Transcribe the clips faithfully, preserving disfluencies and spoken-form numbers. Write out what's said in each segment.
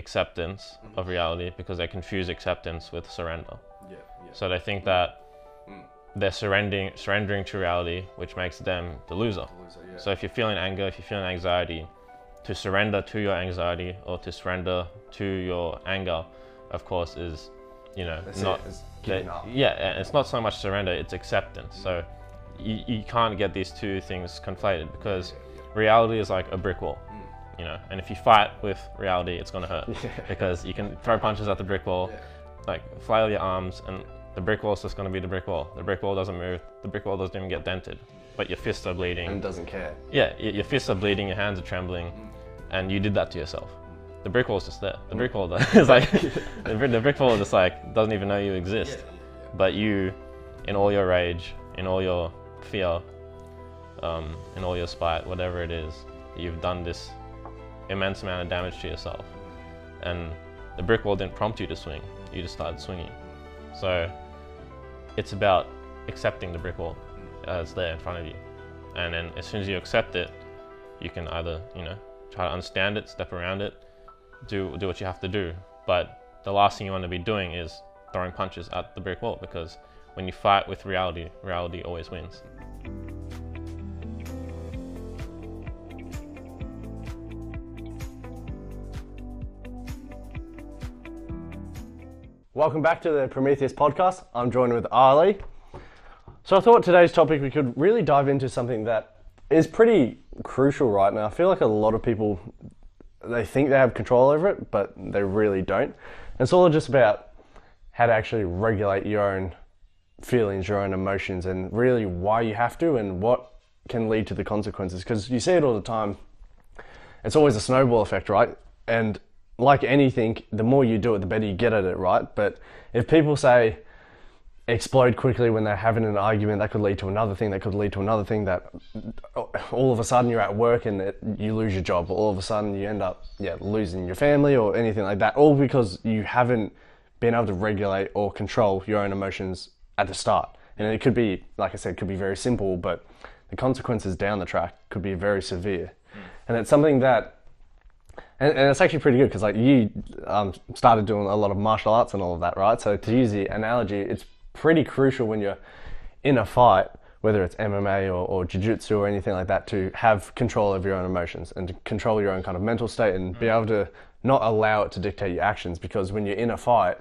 acceptance mm-hmm. of reality because they confuse acceptance with surrender. Yeah, yeah. So they think that mm. they're surrendering surrendering to reality, which makes them the loser. The loser yeah. So if you're feeling anger, if you're feeling anxiety, to surrender to your anxiety or to surrender to your anger, of course, is, you know, That's not it, it's giving that, up. yeah, and it's not so much surrender, it's acceptance. Mm. So you, you can't get these two things conflated because yeah, yeah. reality is like a brick wall. Mm. You know, and if you fight with reality, it's gonna hurt yeah. because you can throw punches at the brick wall, yeah. like flail your arms, and the brick wall's just gonna be the brick wall. The brick wall doesn't move. The brick wall doesn't even get dented, but your fists are bleeding. And doesn't care. Yeah, your, your fists are bleeding, your hands are trembling, mm. and you did that to yourself. The brick wall's just there. The mm. brick wall is like the, brick, the brick wall just like doesn't even know you exist. Yeah, yeah, yeah. But you, in all your rage, in all your fear, um, in all your spite, whatever it is, you've done this immense amount of damage to yourself. And the brick wall didn't prompt you to swing, you just started swinging. So it's about accepting the brick wall as there in front of you. And then as soon as you accept it, you can either, you know, try to understand it, step around it, do, do what you have to do. But the last thing you want to be doing is throwing punches at the brick wall, because when you fight with reality, reality always wins. Welcome back to the Prometheus podcast. I'm joined with Ali. So I thought today's topic we could really dive into something that is pretty crucial right now. I feel like a lot of people, they think they have control over it, but they really don't. And it's all just about how to actually regulate your own feelings, your own emotions, and really why you have to and what can lead to the consequences. Because you see it all the time. It's always a snowball effect, right? And like anything, the more you do it, the better you get at it, right? But if people say explode quickly when they're having an argument, that could lead to another thing, that could lead to another thing, that all of a sudden you're at work and it, you lose your job, all of a sudden you end up yeah losing your family or anything like that, all because you haven't been able to regulate or control your own emotions at the start. And it could be, like I said, could be very simple, but the consequences down the track could be very severe. Mm. And it's something that And, and it's actually pretty good because like you um, started doing a lot of martial arts and all of that, right? So to use the analogy, it's pretty crucial when you're in a fight, whether it's M M A or, or jiu-jitsu or anything like that, to have control of your own emotions and to control your own kind of mental state and mm. be able to not allow it to dictate your actions. Because when you're in a fight,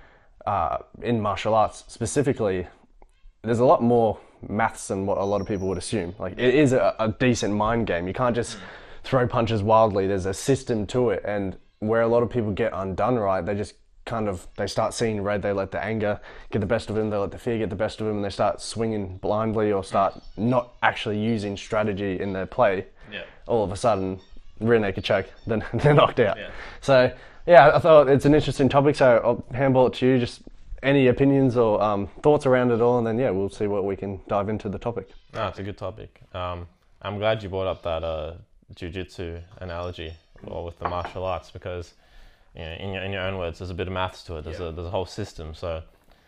uh, in martial arts specifically, there's a lot more maths than what a lot of people would assume. Like it is a, a decent mind game. You can't just mm. throw punches wildly. There's a system to it, and where a lot of people get undone, right, they just kind of, they start seeing red, they let the anger get the best of them, they let the fear get the best of them, and they start swinging blindly or start not actually using strategy in their play. Yeah. All of a sudden, rear naked choke, then they're knocked out. Yeah. So yeah, I thought it's an interesting topic, so I'll handball it to you. Just any opinions or um, thoughts around it all, and then yeah, we'll see what we can dive into the topic. No, it's a good topic. Um, I'm glad you brought up that uh, jiu-jitsu analogy, or with the martial arts, because you know, in your in your own words, there's a bit of maths to it. There's yeah. a there's a whole system. So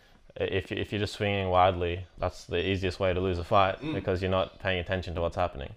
if you, if you're just swinging widely, that's the easiest way to lose a fight mm. because you're not paying attention to what's happening.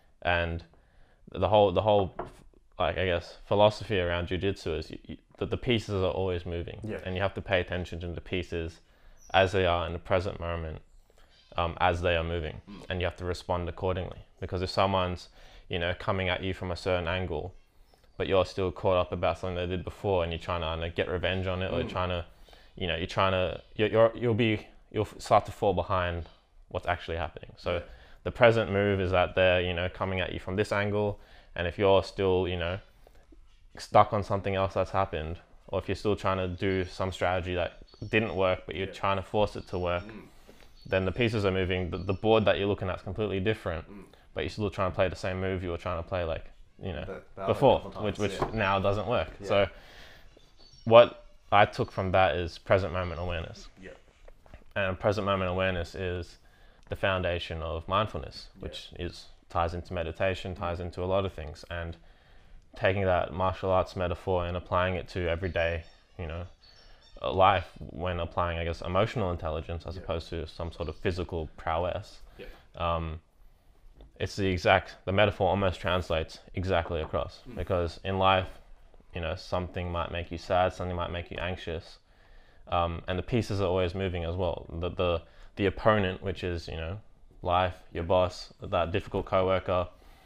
And the whole the whole like I guess philosophy around jiu-jitsu is you, you, that the pieces are always moving, yeah. and you have to pay attention to the pieces as they are in the present moment, um, as they are moving, mm. and you have to respond accordingly. Because if someone's you know, coming at you from a certain angle, but you're still caught up about something they did before, and you're trying to I don't know, get revenge on it, mm. or you're trying to, you know, you're trying to, you're, you're you'll be, you'll start to fall behind what's actually happening. So yeah. the present move is that they're, you know, coming at you from this angle, and if you're still, you know, stuck on something else that's happened, or if you're still trying to do some strategy that didn't work, but you're yeah. trying to force it to work, mm. then the pieces are moving. The, the board that you're looking at is completely different. Mm. But you're still trying to play the same move you were trying to play, like, you know, the, the before, times, which which yeah. now doesn't work. Yeah. So what I took from that is present moment awareness. Yeah. And present moment awareness is the foundation of mindfulness, which yeah. is ties into meditation, ties into a lot of things. And taking that martial arts metaphor and applying it to everyday, you know, life, when applying, I guess, emotional intelligence as yeah. opposed to some sort of physical prowess. Yeah. Um, It's the exact, the metaphor almost translates exactly across, mm. because in life, you know, something might make you sad, something might make you anxious, um, and the pieces are always moving as well. The the the opponent, which is, you know, life, your boss, that difficult coworker,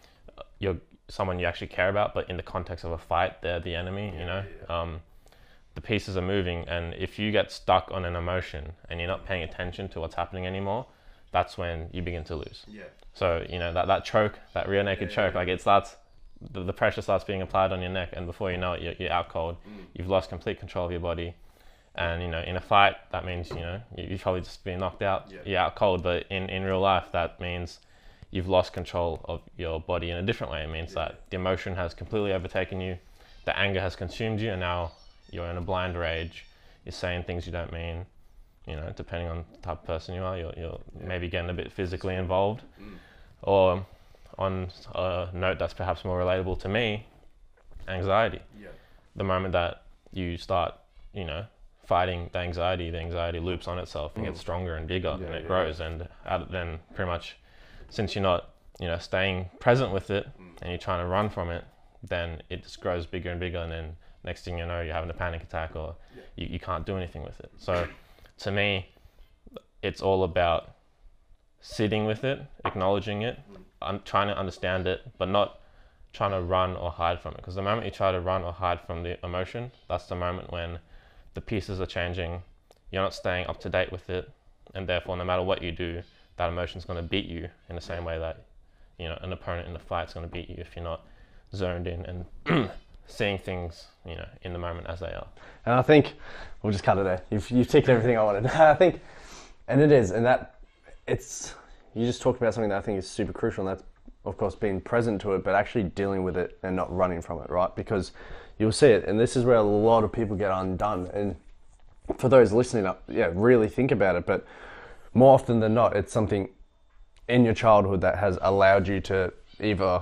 your someone you actually care about, but in the context of a fight, they're the enemy. You know, um, the pieces are moving, and if you get stuck on an emotion and you're not paying attention to what's happening anymore, that's when you begin to lose. Yeah. So, you know, that, that choke, that rear naked Yeah, choke, yeah. like it starts, the, the pressure starts being applied on your neck, and before you know it, you're, you're out cold. Mm. You've lost complete control of your body. And, you know, in a fight, that means, you know, you, you've probably just been knocked out, Yeah. you're out cold. But in, in real life, that means you've lost control of your body in a different way. It means Yeah. that the emotion has completely overtaken you, the anger has consumed you, and now you're in a blind rage. You're saying things you don't mean. You know, depending on the type of person you are, you're, you're Yeah. maybe getting a bit physically involved. Mm. Or on a note that's perhaps more relatable to me, anxiety. Yeah. The moment that you start, you know, fighting the anxiety, the anxiety loops on itself and Mm. gets stronger and bigger, Yeah, and it yeah, grows. And out, then pretty much, since you're not, you know, staying present with it Mm. and you're trying to run from it, then it just grows bigger and bigger. And then next thing you know, you're having a panic attack, or Yeah. you, you can't do anything with it. So to me, it's all about sitting with it, acknowledging it, Mm. I'm trying to understand it, but not trying to run or hide from it. Because the moment you try to run or hide from the emotion, that's the moment when the pieces are changing, you're not staying up to date with it, and therefore no matter what you do, that emotion's going to beat you in the same way that, you know, an opponent in the fight's going to beat you if you're not zoned in and seeing things, you know, in the moment as they are. And I think we'll just cut it there. You've you've ticked everything I wanted. I think, and it is, and that it's you just talked about something that I think is super crucial, and that's of course being present to it, but actually dealing with it and not running from it, right? Because you'll see it, and this is where a lot of people get undone. And for those listening up, yeah, really think about it. But more often than not, it's something in your childhood that has allowed you to either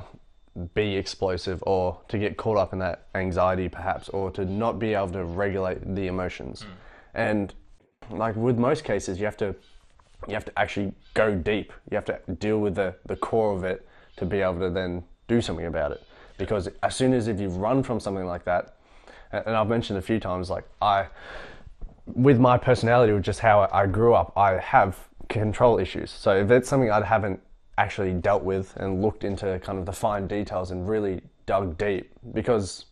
be explosive or to get caught up in that anxiety perhaps, or to not be able to regulate the emotions. Mm. And like with most cases, you have to you have to actually go deep. You have to deal with the, the core of it to be able to then do something about it. Because as soon as if you run from something like that, and I've mentioned a few times, like I, with my personality, with just how I grew up, I have control issues. So if it's something I haven't actually dealt with and looked into kind of the fine details and really dug deep, because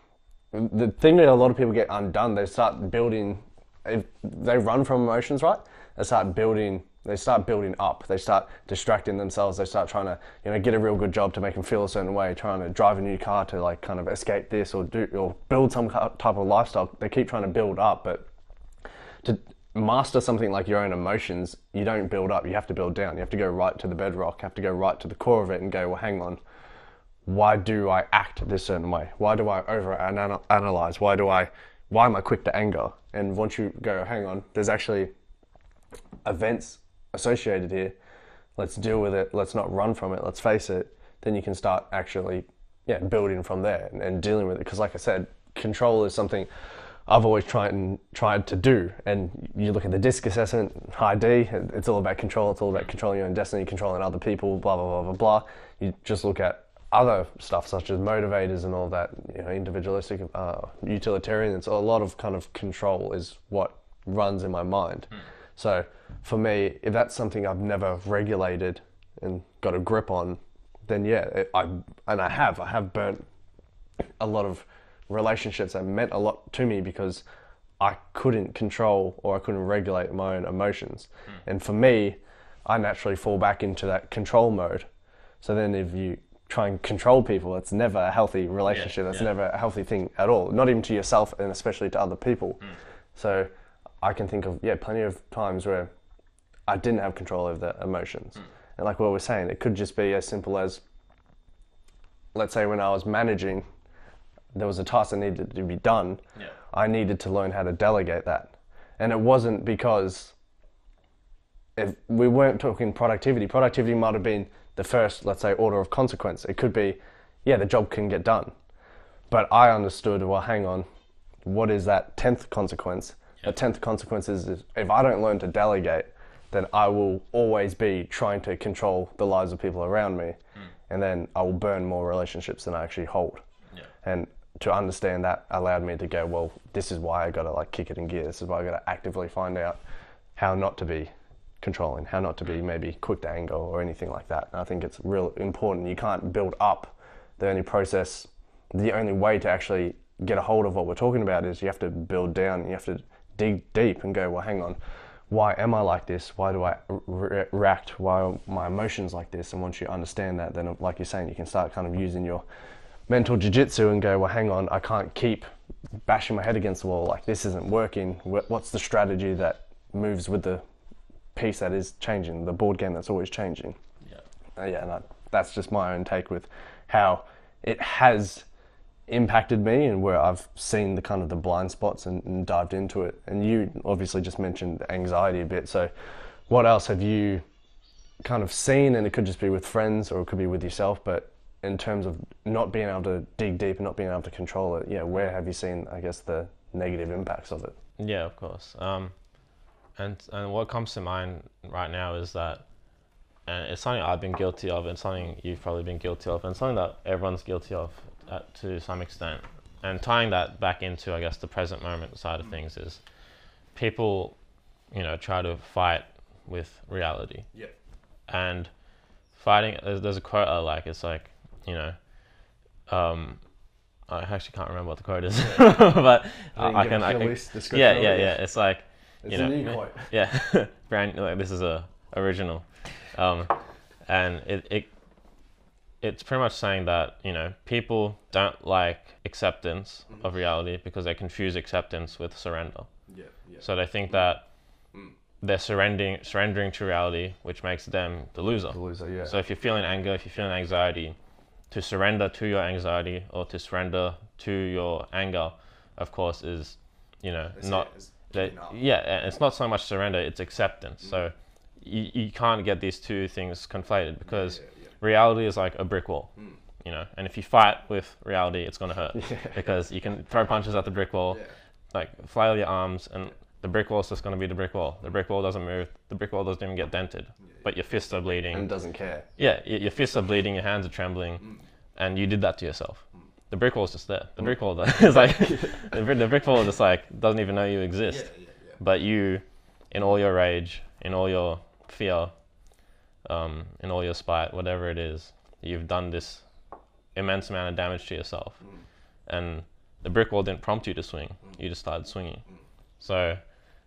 the thing that a lot of people get undone, they start building, if they run from emotions, right? They start building, they start building up, they start distracting themselves, they start trying to, you know, get a real good job to make them feel a certain way, trying to drive a new car to like kind of escape this or do, or build some type of lifestyle. They keep trying to build up, but to master something like your own emotions, you don't build up, you have to build down. You have to go right to the bedrock, you have to go right to the core of it and go, well, hang on, why do I act this certain way? Why do I over analyze? Why do I, why am I quick to anger? And once you go, hang on, there's actually events associated here. Let's deal with it. Let's not run from it. Let's face it. Then you can start actually, yeah, building from there and, and dealing with it. Because like I said, control is something I've always tried and tried to do. And you look at the DISC assessment, high D, it's all about control. It's all about controlling your own destiny, controlling other people, blah, blah, blah, blah, blah. You just look at other stuff such as motivators and all that, you know, individualistic, uh, utilitarian. It's a lot of kind of control is what runs in my mind. Mm. So for me, if that's something I've never regulated and got a grip on, then yeah, it, I and I have, I have burnt a lot of relationships that meant a lot to me because I couldn't control or I couldn't regulate my own emotions. Mm. And for me, I naturally fall back into that control mode. So then if you try and control people, it's never a healthy relationship. Yeah, That's yeah. never a healthy thing at all, not even to yourself and especially to other people. Mm. So I can think of, yeah, plenty of times where I didn't have control over the emotions. Mm. And like what we're saying, it could just be as simple as, let's say when I was managing, there was a task that needed to be done. Yeah. I needed to learn how to delegate that. And it wasn't because if we weren't talking productivity. Productivity might have been the first, let's say, order of consequence. It could be, yeah, the job can get done. But I understood, well, hang on, what is that tenth consequence? The tenth consequence is, is if I don't learn to delegate, then I will always be trying to control the lives of people around me. Mm. And then I will burn more relationships than I actually hold. Yeah. And to understand that allowed me to go, well, this is why I got to like kick it in gear. This is why I got to actively find out how not to be controlling, how not to be maybe quick to anger or anything like that. And I think it's real important. You can't build up. The only process, the only way to actually get a hold of what we're talking about is you have to build down. You have to dig deep and go, well, hang on, why am I like this? Why do I re- react? Why are my emotions like this? And once you understand that, then like you're saying, you can start kind of using your mental jiu-jitsu and go, well, hang on, I can't keep bashing my head against the wall. Like, this isn't working. What's the strategy that moves with the piece that is changing, the board game that's always changing? Yeah. Uh, yeah, and I, that's just my own take with how it has impacted me and where I've seen the kind of the blind spots and, and dived into it. And you obviously just mentioned anxiety a bit. So what else have you kind of seen? And it could just be with friends or it could be with yourself, but in terms of not being able to dig deep and not being able to control it, yeah, where have you seen, I guess, the negative impacts of it? Yeah, of course. Um, and and what comes to mind right now is that, and it's something I've been guilty of, and something you've probably been guilty of, and something that everyone's guilty of at, to some extent. And tying that back into, I guess, the present moment side of things is people, you know, try to fight with reality. Yeah. And fighting, there's, there's a quote I like, it's like, you know, um, I actually can't remember what the quote is, but I, I can, I can, yeah, yeah, yeah, it's like, it's you know, a new quote. Yeah, brand, like this is a original. Um, and it, it it's pretty much saying that, you know, people don't like acceptance mm-hmm. of reality because they confuse acceptance with surrender. Yeah, yeah. So they think that mm. they're surrendering surrendering to reality, which makes them the loser. The loser, yeah. So if you're feeling anger, if you're feeling anxiety, to surrender to your anxiety or to surrender to your anger, of course, is, you know, it's not that, yeah, and it's not so much surrender, it's acceptance. Mm. So you, you can't get these two things conflated because yeah, yeah, yeah. reality is like a brick wall, mm. you know, and if you fight with reality, it's going to hurt yeah. because you can throw punches at the brick wall, yeah. like flail your arms, and the brick wall is just going to be the brick wall. The brick wall doesn't move, the brick wall doesn't even get dented, yeah, yeah. but your fists are bleeding. And it doesn't care. Yeah, your, your fists are bleeding, your hands are trembling, mm. and you did that to yourself. Mm. The brick wall's just there. The mm. brick wall is like, the, the brick wall just like doesn't even know you exist. Yeah, yeah, yeah. But you, in all your rage, in all your fear, um, in all your spite, whatever it is, you've done this immense amount of damage to yourself. Mm. And the brick wall didn't prompt you to swing. Mm. You just started swinging. Mm. So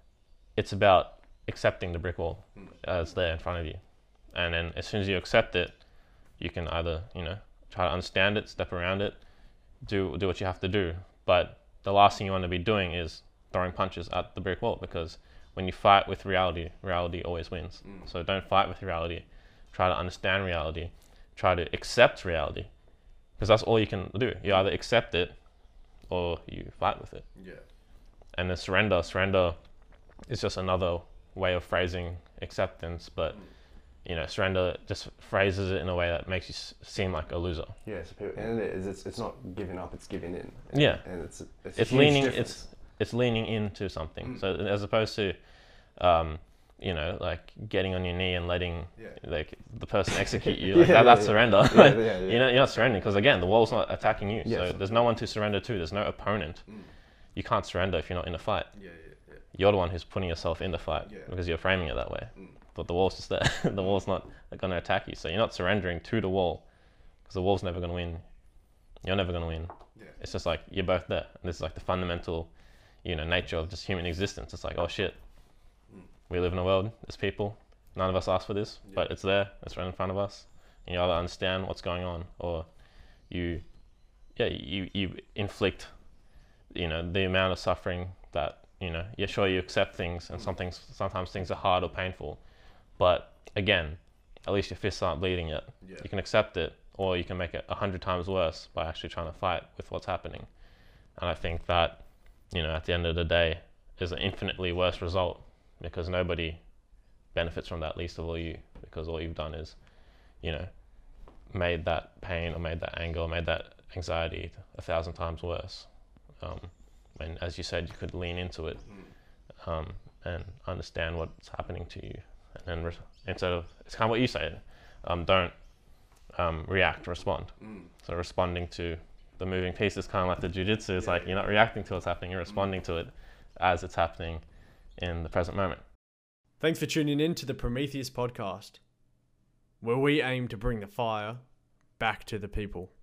it's about accepting the brick wall mm. as there in front of you. And then as soon as you accept it, you can either, you know, try to understand it, step around it, do do what you have to do. But the last thing you want to be doing is throwing punches at the brick wall, because when you fight with reality, reality always wins. Mm. So don't fight with reality. Try to understand reality. Try to accept reality, because that's all you can do. You either accept it or you fight with it. Yeah. And then surrender. Surrender is just another way of phrasing acceptance, but mm. you know, surrender just phrases it in a way that makes you s- seem like a loser. Yeah, so people, and it is, it's, it's not giving up, it's giving in. And, yeah. And it's it's, it's leaning difference. it's it's leaning into something. Mm. So as opposed to um, you know, like getting on your knee and letting yeah. like the person execute you, like yeah, that, that's yeah, surrender. Yeah. yeah, yeah, yeah. You know, you're not surrendering because again, the wall's not attacking you. Yes. So there's no one to surrender to. There's no opponent. Mm. You can't surrender if you're not in a fight. Yeah, yeah, yeah. You're the one who's putting yourself in the fight yeah. because you're framing it that way. Mm. But the wall's just there. The wall's not going to attack you. So you're not surrendering to the wall because the wall's never going to win. You're never going to win. Yeah. It's just like you're both there. And this is like the fundamental, you know, nature of just human existence. It's like, oh shit, mm. we live in a world, there's people. None of us asked for this, yeah. but it's there. It's right in front of us. And you either understand what's going on, or you, yeah, you you inflict, you know, the amount of suffering that, you know, yeah, sure, you accept things, and some things, sometimes things are hard or painful. But again, at least your fists aren't bleeding yet. Yeah. You can accept it, or you can make it a hundred times worse by actually trying to fight with what's happening. And I think that, you know, at the end of the day, is an infinitely worse result, because nobody benefits from that, least of all you, because all you've done is, you know, made that pain or made that anger or made that anxiety a thousand times worse. Um, and as you said, you could lean into it um, and understand what's happening to you. And then re- instead of, it's kind of what you say, um, don't um, react, respond. Mm. So responding to the moving piece is kind of like the jiu-jitsu. It's like you're not reacting to what's happening, you're responding to it as it's happening in the present moment. Thanks for tuning in to the Prometheus podcast, where we aim to bring the fire back to the people.